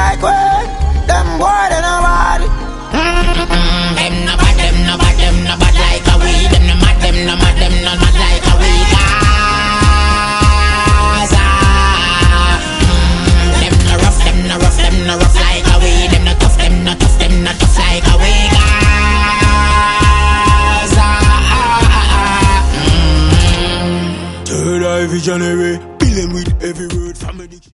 like weed. Them boy they no bad. Them no bad, them no bad, them no bad like a weed. Them no mad, them no mad, them no mad like a weed. Them no rough, them no rough, them no rough like a weed. Them no tough, them no tough, them no tough like a weed. Third eye visionary, billion with every word from a